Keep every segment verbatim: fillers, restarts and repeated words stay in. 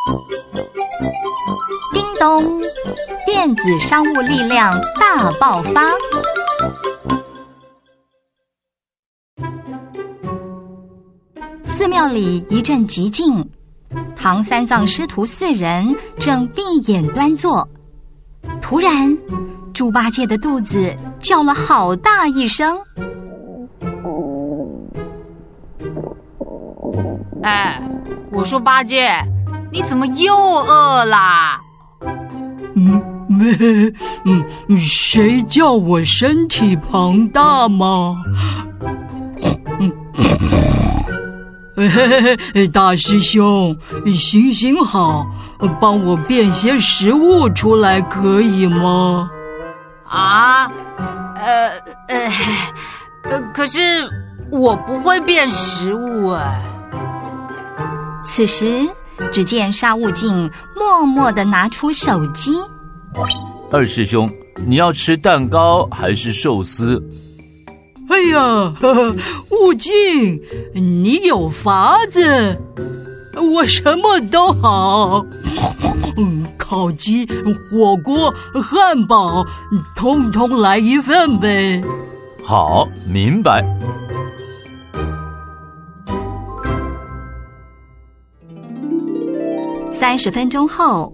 叮咚，电子商务力量大爆发。寺庙里一阵寂静，唐三藏师徒四人正闭眼端坐。突然，猪八戒的肚子叫了好大一声。 哎，我说八戒，你怎么又饿啦？ 嗯，没，嗯，谁叫我身体庞大吗？嗯，嘿嘿嘿，大师兄，行行好，帮我变些食物出来可以吗？ 啊，呃呃呃，可是我不会变食物哎。 此时，只见沙悟净默默地拿出手机。 二师兄，你要吃蛋糕还是寿司？ 哎呀，呵呵，悟净，你有法子，我什么都好。嗯，烤鸡、火锅、汉堡，通通来一份呗。 好，明白。 三十分钟后，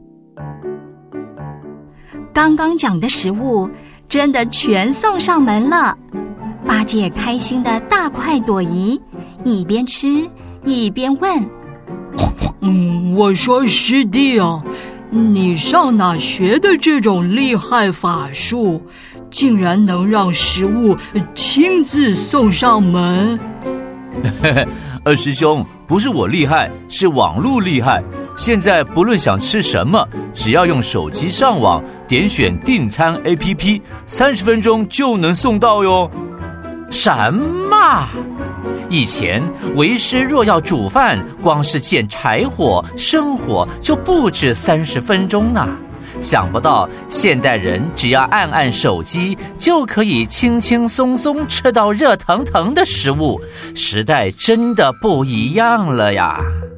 刚刚讲的食物真的全送上门了。八戒开心的大快朵颐，一边吃一边问： 嗯，我说师弟啊，你上哪学的这种厉害法术，竟然能让食物亲自送上门？ 二师兄，不是我厉害，是网路厉害。现在不论想吃什么，只要用手机上网，点选订餐 A P P， 三十分钟就能送到哟。 什么？以前为师若要煮饭，光是见柴火生火就不止三十分钟呢。想不到现代人只要按按手机，就可以轻轻松松吃到热腾腾的食物，时代真的不一样了呀！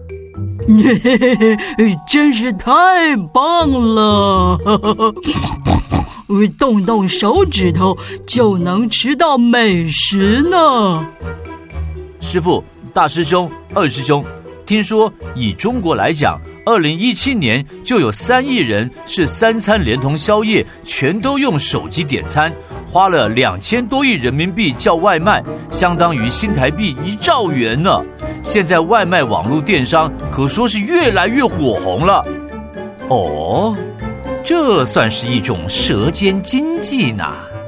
真是太棒了！动动手指头就能吃到美食呢。 师父、大师兄、二师兄，听说以中国来讲，二零一七年就有三亿人是三餐连同宵夜全都用手机点餐，花了两千多亿人民币叫外卖，相当于新台币一兆元呢。现在外卖网络电商可说是越来越火红了。 哦，这算是一种舌尖经济呢。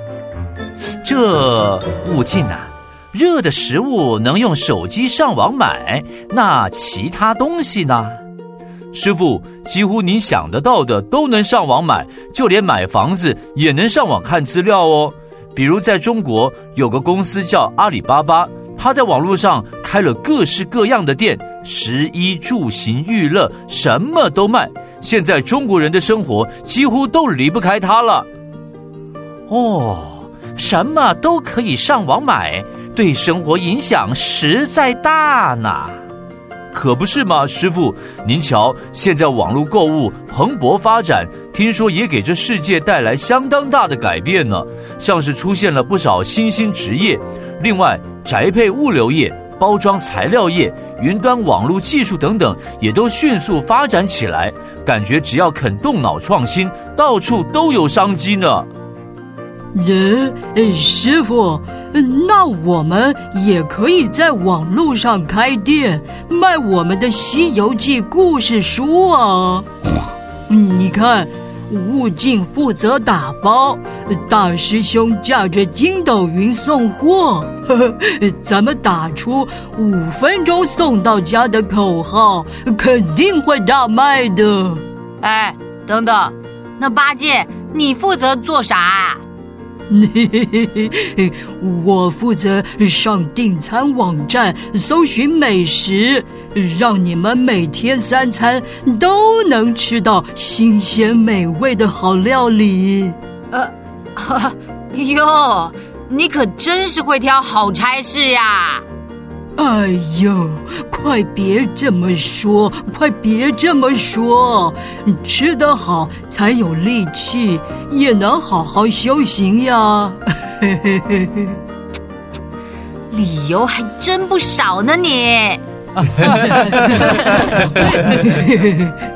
这悟净啊，热的食物能用手机上网买，那其他东西呢？ 师父，几乎你想得到的都能上网买，就连买房子也能上网看资料哦。比如在中国有个公司叫阿里巴巴，他在网络上开了各式各样的店，食衣住行娱乐什么都卖。现在中国人的生活几乎都离不开它了。 哦，什么都可以上网买，对生活影响实在大呢。 可不是嘛，师父，您瞧，现在网络购物蓬勃发展，听说也给这世界带来相当大的改变呢。像是出现了不少新兴职业，另外宅配物流业、包装材料业、云端网络技术等等，也都迅速发展起来。感觉只要肯动脑创新，到处都有商机呢。 呃，师父，那我们也可以在网络上开店，卖我们的《西游记》故事书啊。你看，悟净负责打包，大师兄驾着筋斗云送货，呵呵，咱们打出五分钟送到家的口号，肯定会大卖的。 哎，等等，那八戒，你负责做啥啊？ 我负责上订餐网站搜寻美食，让你们每天三餐都能吃到新鲜美味的好料理。 呃，哟，你可真是会挑好差事呀！ 哎呦，快别这么说，快别这么说，吃得好才有力气，也能好好修行呀。嘿嘿嘿嘿， 理由还真不少呢你。